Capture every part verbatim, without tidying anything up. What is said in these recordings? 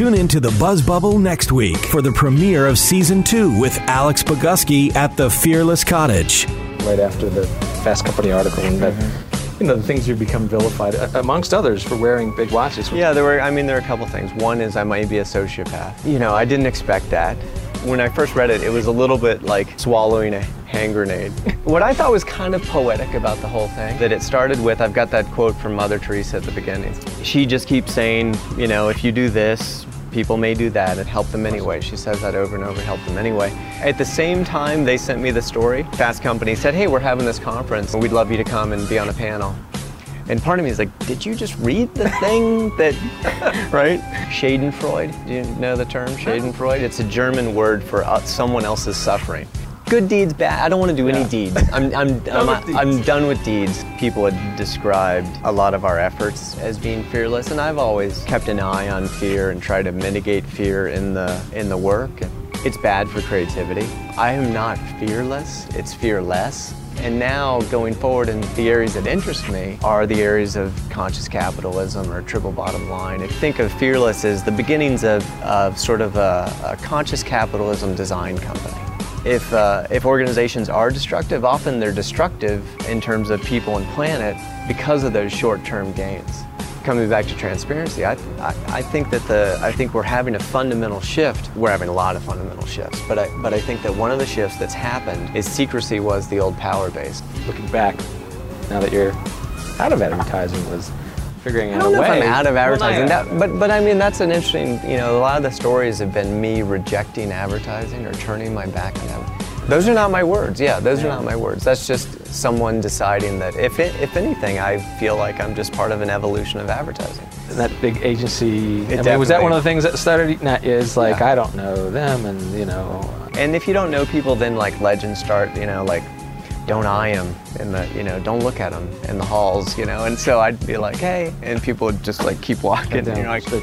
Tune in to the Buzz Bubble next week for the premiere of Season two with Alex Boguski at the Fearless Cottage. Right after the Fast Company article, and that, you know, the things you become vilified, amongst others, for wearing big watches. Yeah, there were, I mean, there are a couple things. One is I might be a sociopath. You know, I didn't expect that. When I first read it, it was a little bit like swallowing a hand grenade. What I thought was kind of poetic about the whole thing, that it started with, I've got that quote from Mother Teresa at the beginning. She just keeps saying, you know, if you do this, people may do that, and help them anyway. She says that over and over, help them anyway. At the same time, they sent me the story. Fast Company said, hey, we're having this conference, and we'd love you to come and be on a panel. And part of me is like, did you just read the thing that, right? Schadenfreude, do you know the term, Schadenfreude? It's a German word for uh, someone else's suffering. Good deeds, bad, I don't want to do any yeah. deeds. I'm, I'm, I'm, I'm, I'm done with deeds. People had described a lot of our efforts as being fearless, and I've always kept an eye on fear and tried to mitigate fear in the, in the work. It's bad for creativity. I am not fearless, it's fearless. And now, going forward, in the areas that interest me are the areas of conscious capitalism or triple bottom line. I think of Fearless as the beginnings of, of sort of a, a conscious capitalism design company. If, uh, if organizations are destructive, often they're destructive in terms of people and planet because of those short-term gains. Coming back to transparency, I, I, I think that the I think we're having a fundamental shift. We're having a lot of fundamental shifts, but I, but I think that one of the shifts that's happened is secrecy was the old power base. Looking back, now that you're out of advertising, was figuring out I don't a know way. If I'm out of advertising, well, that, but but I mean that's an interesting. You know, a lot of the stories have been me rejecting advertising or turning my back on advertising. Those are not my words. Yeah, those yeah. are not my words. That's just someone deciding that, if it, if anything, I feel like I'm just part of an evolution of advertising. And that big agency, I mean, was that one of the things that started eating at you? Is like, yeah. I don't know them, and you know. And if you don't know people, then like legends start, you know, like, don't eye them in the, you know, don't look at them in the halls, you know. And so I'd be like, hey, and people would just like keep walking. And you're like,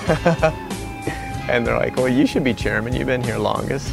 and they're like, well, you should be chairman. You've been here longest.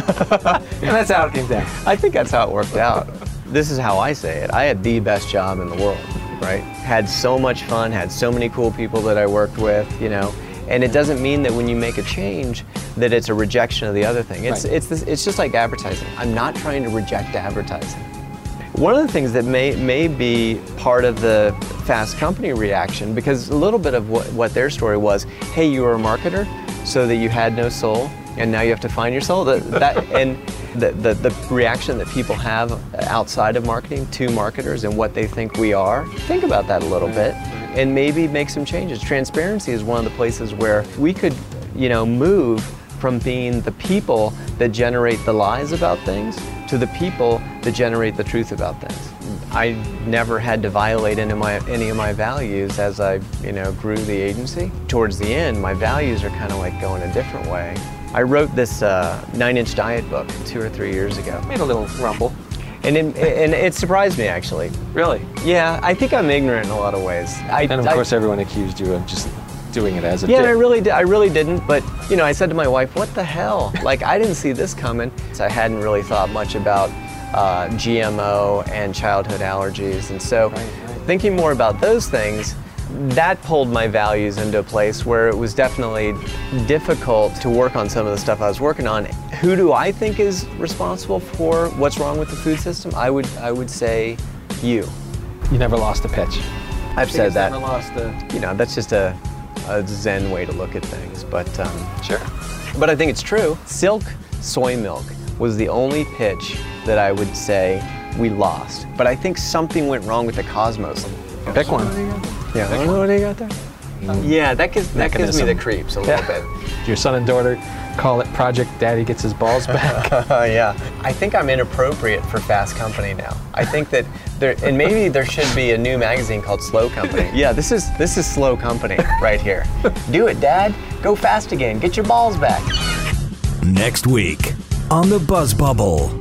And that's how it came down. I think that's how it worked out. This is how I say it. I had the best job in the world, right? Had so much fun, had so many cool people that I worked with, you know. And it doesn't mean that when you make a change that it's a rejection of the other thing. It's, right. it's, this, it's just like advertising. I'm not trying to reject advertising. One of the things that may, may be part of the Fast Company reaction, because a little bit of what, what their story was, hey, you were a marketer, so that you had no soul, and now you have to find your soul. That, that, and the, the, the reaction that people have outside of marketing to marketers and what they think we are, think about that a little bit, and maybe make some changes. Transparency is one of the places where we could, you know, move from being the people that generate the lies about things to the people that generate the truth about things. I never had to violate any of my, any of my values as I, you know, grew the agency. Towards the end, my values are kind of like going a different way. I wrote this uh, nine-inch diet book two or three years ago. Made a little rumble. And it, and it surprised me, actually. Really? Yeah, I think I'm ignorant in a lot of ways. I, and of I, course, everyone accused you of just doing it as a yeah, dip. I really did. I really didn't. But you know, I said to my wife, "What the hell? Like, I didn't see this coming." So I hadn't really thought much about uh, G M O and childhood allergies, and so right, right. thinking more about those things, that pulled my values into a place where it was definitely difficult to work on some of the stuff I was working on. Who do I think is responsible for what's wrong with the food system? I would, I would say, you. You never lost a pitch. I've said that. Never lost a... You know, that's just a, a Zen way to look at things, but um, sure. But I think it's true. Silk soy milk was the only pitch that I would say we lost. But I think something went wrong with the cosmos. Pick one. Yeah, I don't know what do you got there? Mm. Yeah, that gives, that gives me the creeps a little yeah. bit. Your son and daughter call it Project Daddy Gets His Balls Back. uh, yeah. I think I'm inappropriate for Fast Company now. I think that there, and maybe there should be a new magazine called Slow Company. Yeah, this is this is Slow Company right here. Do it, Dad. Go fast again. Get your balls back. Next week on the Buzz Bubble.